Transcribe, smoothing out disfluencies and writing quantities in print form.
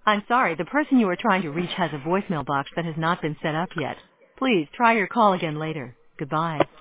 I'm sorry, the person you are trying to reach has a voicemail box that has not been set up yet. Please try your call again later. Goodbye.